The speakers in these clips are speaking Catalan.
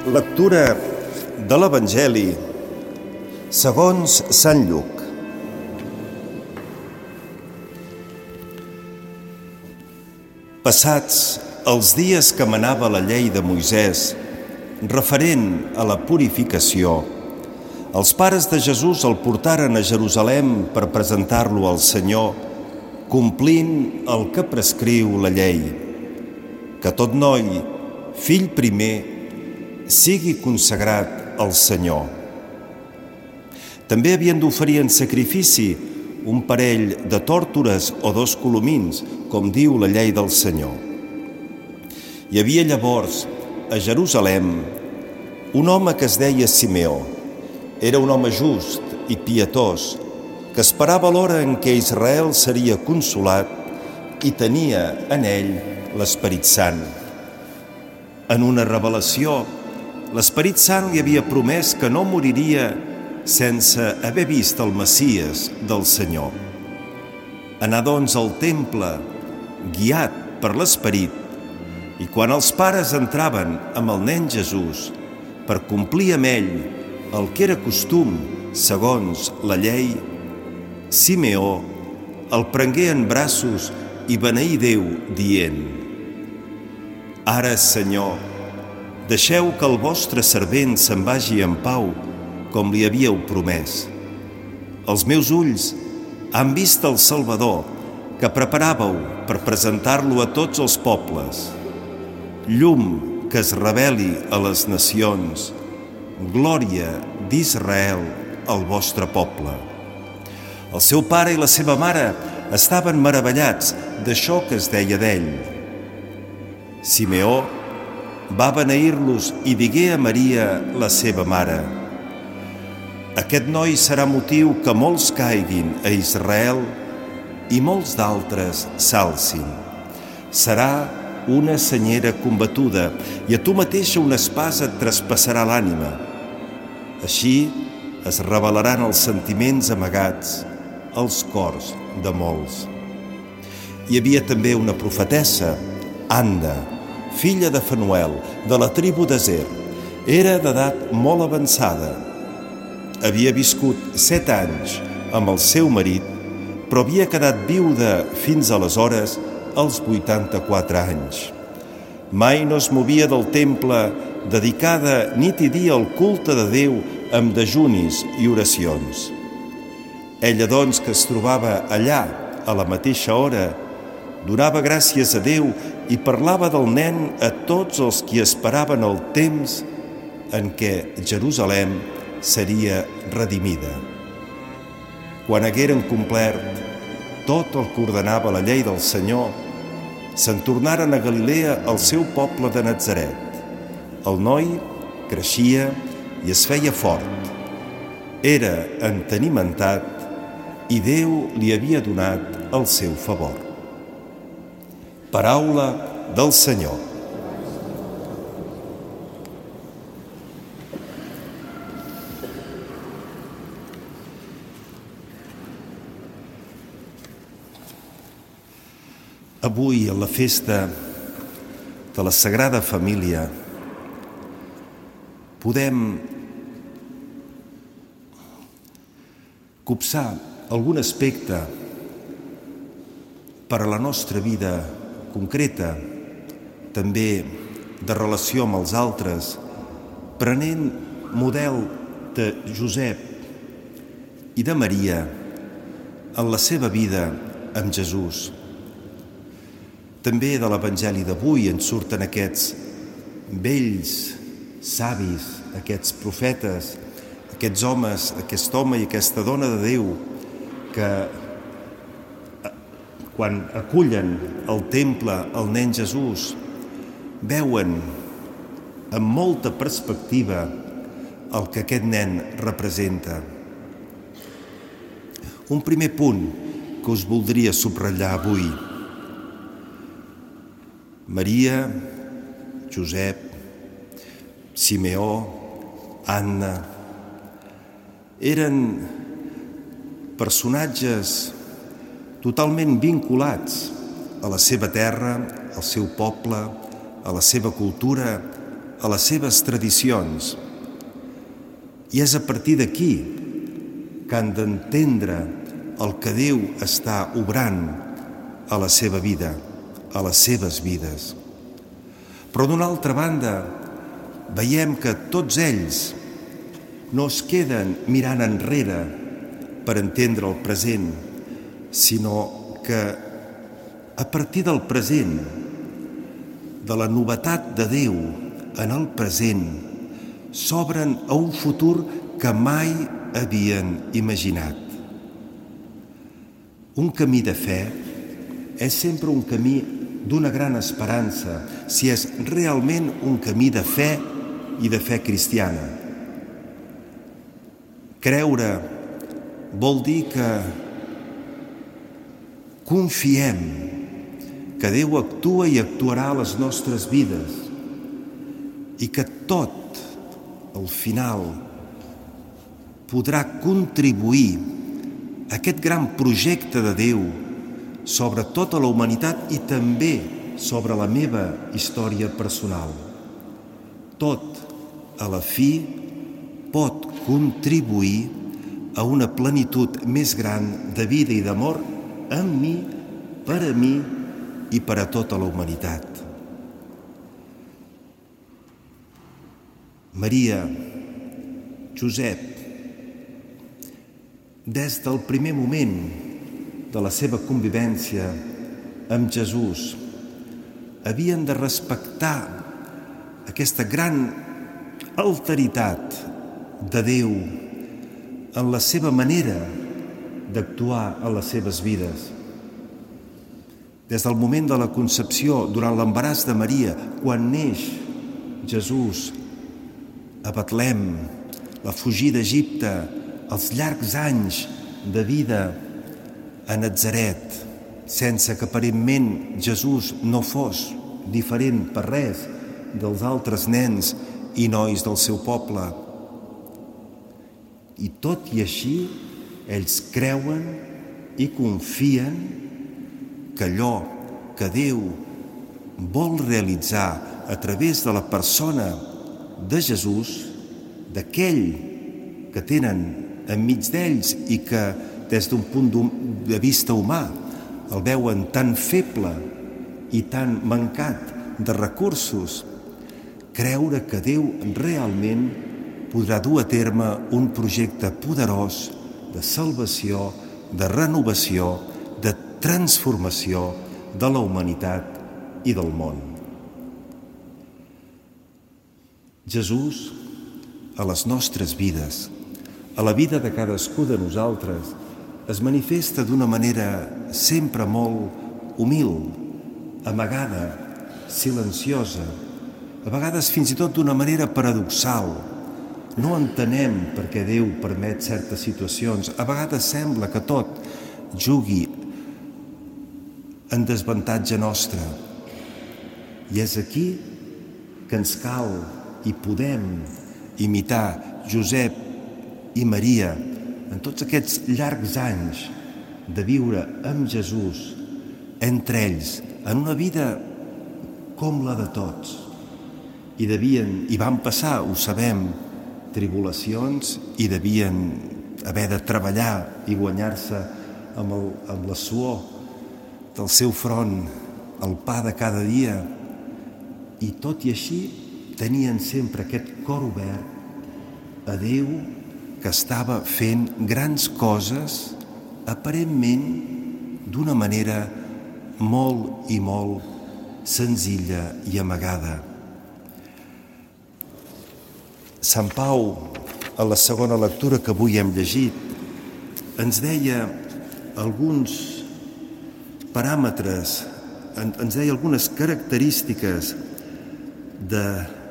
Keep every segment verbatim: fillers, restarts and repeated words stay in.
Lectura de l'Evangeli segons Sant Lluc. Passats els dies que manava la llei de Moisès, referent a la purificació, els pares de Jesús el portaren a Jerusalem per presentar-lo al Senyor, complint el que prescriu la llei, que tot noi, fill primer, sigui consagrat al Senyor. També havien d'oferir en sacrifici un parell de tórtores o dos colomins, com diu la llei del Senyor. Hi havia llavors a Jerusalem un home que es deia Simeó. Era un home just i pietós, que esperava l'hora en què Israel seria consolat i tenia en ell l'Esperit Sant. En una revelació, l'Esperit Sant li havia promès que no moriria sense haver vist el Messies del Senyor. Anà doncs al temple, guiat per l'Esperit, i quan els pares entraven amb el nen Jesús per complir amb ell el que era costum segons la llei, Simeó el prengué en braços i beneí Déu, dient: «Ara, Senyor, deixeu que el vostre servent se'n vagi en pau, com li havíeu promès. Els meus ulls han vist el Salvador, que preparàveu per presentar-lo a tots els pobles. Llum que es reveli a les nacions, glòria d'Israel al vostre poble». El seu pare i la seva mare estaven meravellats d'això que es deia d'ell. Simeó va beneir-los i digué a Maria, la seva mare: «Aquest noi serà motiu que molts caiguin a Israel i molts d'altres s'alcin. Serà una senyera combatuda i a tu mateixa una espasa et traspassarà l'ànima. Així es revelaran els sentiments amagats als cors de molts». Hi havia també una profetessa, Anna, filla de Fanuel, de la tribu d'Aser. Era d'edat molt avançada. Havia viscut set anys amb el seu marit, però havia quedat viuda fins aleshores als vuitanta-quatre anys. Mai no es movia del temple, dedicada nit i dia al culte de Déu amb dejunis i oracions. Ella, doncs, que es trobava allà a la mateixa hora, donava gràcies a Déu i parlava del nen a tots els qui esperaven el temps en què Jerusalem seria redimida. Quan hagueren complert tot el que ordenava la llei del Senyor, se'n tornaren a Galilea, al seu poble de Natzaret. El noi creixia i es feia fort. Era entenimentat i Déu li havia donat el seu favor. Paraula del Senyor. Avui, a la festa de la Sagrada Família, podem copsar algun aspecte per a la nostra vida concreta, també de relació amb els altres, prenent model de Josep i de Maria en la seva vida amb Jesús. També de l'Evangeli d'avui en surten aquests vells savis, aquests profetes, aquests homes, aquest home i aquesta dona de Déu que quan acullen al temple el nen Jesús veuen amb molta perspectiva el que aquest nen representa. Un primer punt que us voldria subratllar avui: Maria, Josep, Simeó, Anna eren personatges totalment vinculats a la seva terra, al seu poble, a la seva cultura, a les seves tradicions. I és a partir d'aquí que han d'entendre el que Déu està obrant a la seva vida, a les seves vides. Però d'una altra banda, veiem que tots ells no es queden mirant enrere per entendre el present, sinó que a partir del present, de la novetat de Déu en el present, s'obren a un futur que mai havien imaginat. Un camí de fe és sempre un camí d'una gran esperança, si és realment un camí de fe i de fe cristiana. Creure vol dir que confiem que Déu actua i actuarà a les nostres vides i que tot, al final, podrà contribuir a aquest gran projecte de Déu sobre tota la humanitat i també sobre la meva història personal. Tot, a la fi, pot contribuir a una plenitud més gran de vida i d'amor amb mi, per a mi i per a tota la humanitat. Maria, Josep, des del primer moment de la seva convivència amb Jesús, havien de respectar aquesta gran alteritat de Déu en la seva manera d'actuar en les seves vides. Des del moment de la concepció, durant l'embaràs de Maria, quan neix Jesús a Betlem, la fugida d'Egipte, els llargs anys de vida a Natzaret, sense que aparentment Jesús no fos diferent per res dels altres nens i nois del seu poble. I tot i així, ells creuen i confien que allò que Déu vol realitzar a través de la persona de Jesús, d'aquell que tenen enmig d'ells i que des d'un punt de vista humà el veuen tan feble i tan mancat de recursos, creure que Déu realment podrà dur a terme un projecte poderós de salvació, de renovació, de transformació de la humanitat i del món. Jesús, a les nostres vides, a la vida de cadascú de nosaltres, es manifesta d'una manera sempre molt humil, amagada, silenciosa, a vegades fins i tot d'una manera paradoxal. No entenem per què Déu permet certes situacions. A vegades sembla que tot jugui en desavantatge nostre. I és aquí que ens cal i podem imitar Josep i Maria en tots aquests llargs anys de viure amb Jesús entre ells, en una vida com la de tots. I devien, i van passar, ho sabem, tribulacions i devien haver de treballar i guanyar-se amb, el, amb la suor del seu front el pa de cada dia. I tot i així tenien sempre aquest cor obert a Déu que estava fent grans coses aparentment d'una manera molt i molt senzilla i amagada. Sant Pau, a la segona lectura que avui hem llegit, ens deia alguns paràmetres, ens deia algunes característiques de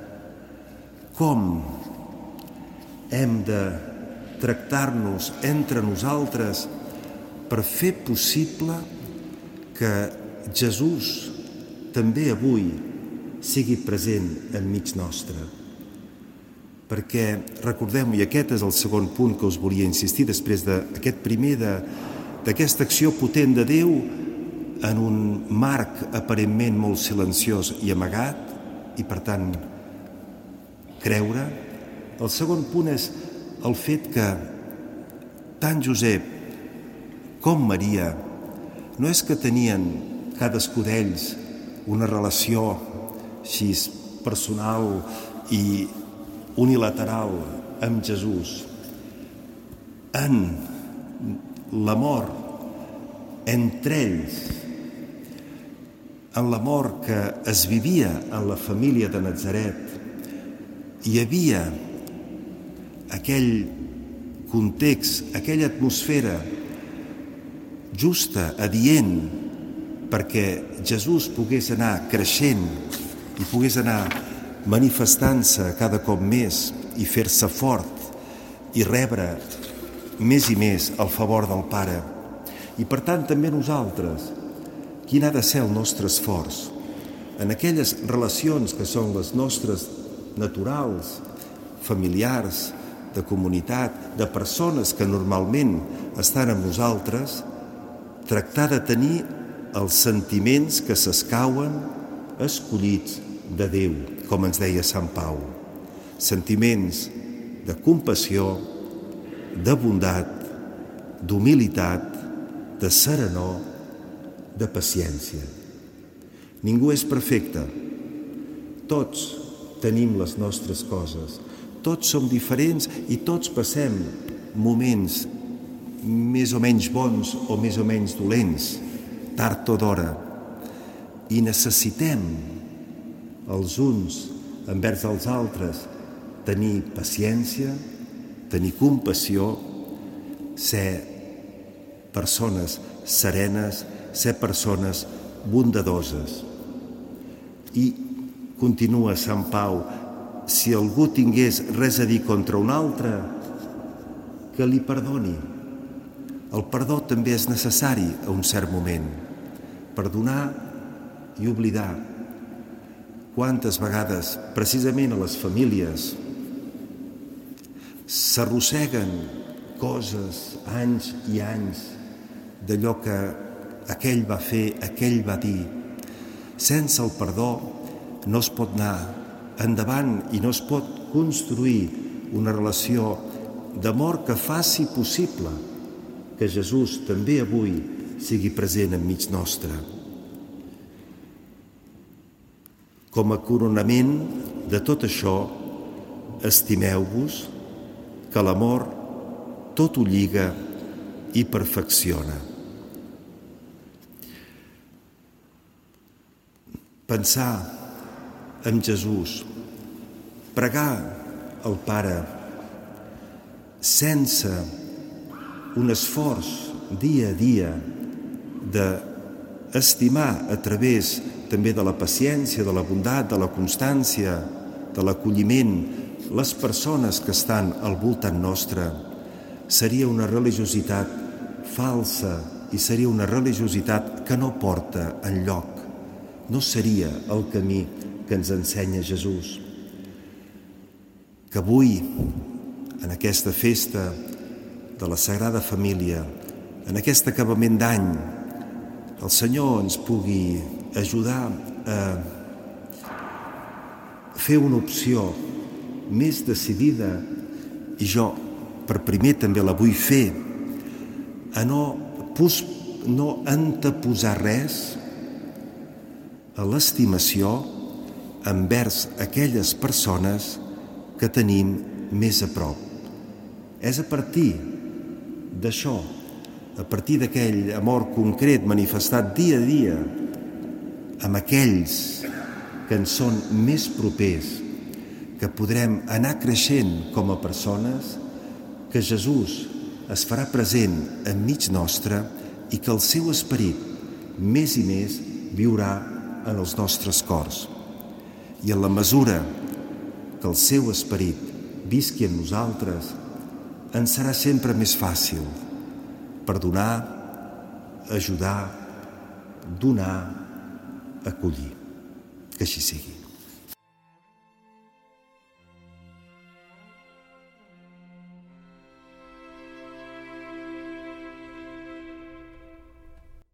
com hem de tractar-nos entre nosaltres per fer possible que Jesús també avui sigui present enmig nostre. Perquè, recordem, i aquest és el segon punt que us volia insistir després d'aquest primer, d'aquesta acció potent de Déu en un marc aparentment molt silenciós i amagat, i per tant creure. El segon punt és el fet que tant Josep com Maria no és que tenien cadascú d'ells una relació així personal i unilateral amb Jesús. En l'amor entre ells, en l'amor que es vivia en la família de Natzaret, hi havia aquell context, aquella atmosfera justa, adient, perquè Jesús pogués anar creixent i pogués anar manifestant-se cada cop més i fer-se fort i rebre més i més el favor del Pare. I per tant també nosaltres, quin ha de ser el nostre esforç en aquelles relacions que són les nostres naturals, familiars, de comunitat, de persones que normalment estan amb nosaltres, tractar de tenir els sentiments que s'escauen escollits de Déu, com ens deia Sant Pau. Sentiments de compassió, de bondat, d'humilitat, de serenor, de paciència. Ningú és perfecte. Tots tenim les nostres coses. Tots som diferents i tots passem moments més o menys bons o més o menys dolents, tard o d'hora. I necessitem els uns envers els altres tenir paciència, tenir compassió, ser persones serenes, ser persones bondadoses. I continua Sant Pau, si algú tingués res a dir contra un altre, que li perdoni. El perdó també és necessari a un cert moment. Perdonar i oblidar. Quantes vegades, precisament a les famílies, s'arrosseguen coses, anys i anys, d'allò que aquell va fer, aquell va dir. Sense el perdó no es pot anar endavant i no es pot construir una relació d'amor que faci possible que Jesús també avui sigui present enmig nostre. Com a coronament de tot això, estimeu-vos, que l'amor tot ho lliga i perfecciona. Pensar en Jesús, pregar al Pare sense un esforç dia a dia d'estimar a través també de la paciència, de la bondat, de la constància, de l'acolliment, les persones que estan al voltant nostre, seria una religiositat falsa i seria una religiositat que no porta enlloc. No seria el camí que ens ensenya Jesús. Que avui, en aquesta festa de la Sagrada Família, en aquest acabament d'any, el Senyor ens pugui ajudar a fer una opció més decidida, i jo per primer també la vull fer, a no, pos, no anteposar res a l'estimació envers aquelles persones que tenim més a prop. És a partir d'això, a partir d'aquell amor concret manifestat dia a dia amb aquells que ens són més propers, que podrem anar creixent com a persones, que Jesús es farà present enmig nostre i que el seu esperit més i més viurà en els nostres cors. I en la mesura que el seu esperit visqui en nosaltres, ens serà sempre més fàcil perdonar, ajudar, donar, acollir. Que així sigui.